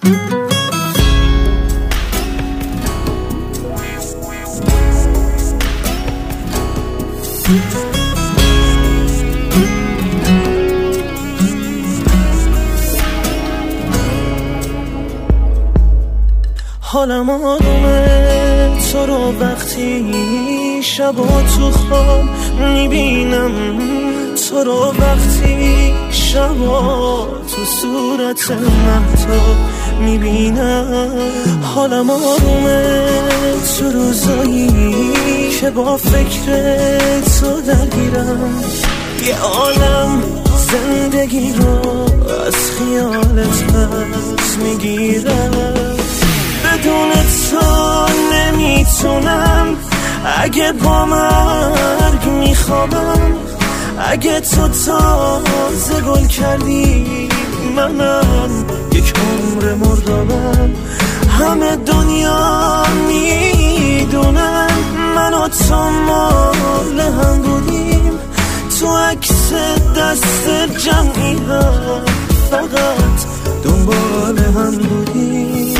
حالم آرومه تو رو وقتی شبا تو خواب میبینم، تو رو وقتی شبا تو صورت مهتاب میبینم. حالم آرومه تو روزایی که با فکر تو درگیرم، یه عالم زندگی رو از خیالت پس میگیرم. بدون تو نمیتونم، اگه با مرگ میخوابم، اگه تو تازه گل کردی منم یک عمر مردابم. همه دنیا میدونن من و تو مال هم بودیم، تو عکس دست جمعی هم فقط دنبال هم بودیم.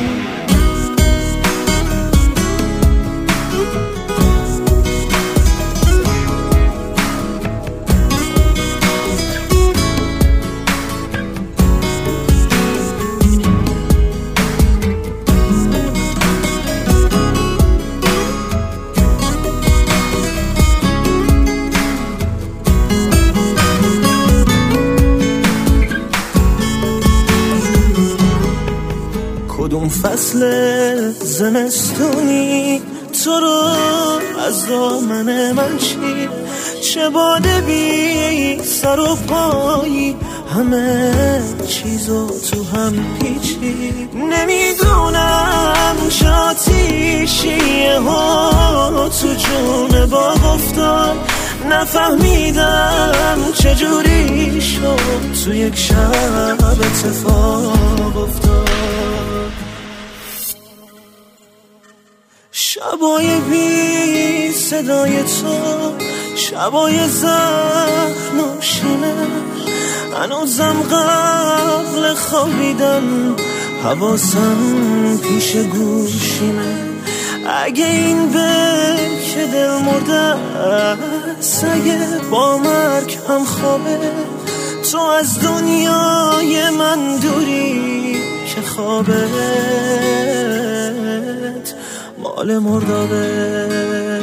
کدوم فصل زمستونی تو رو از دامن من چید، چه باده بی سر و پایی همه چیزو تو هم پیچید. نمیدونم چه آتیشیه ها تو جون باغ افتاد، نفهمیدم چجوری شد تو یک شب اتفاق افتاد. شبای بی صدای تو، شبای زخم و شینه، هنوزم قبل خوابیدن حواسم پیش گوشیمه. اگه این به که دل مرده است، اگه با مرگ هم خوابه، تو از دنیای من دوری که خوابت مال مردابه.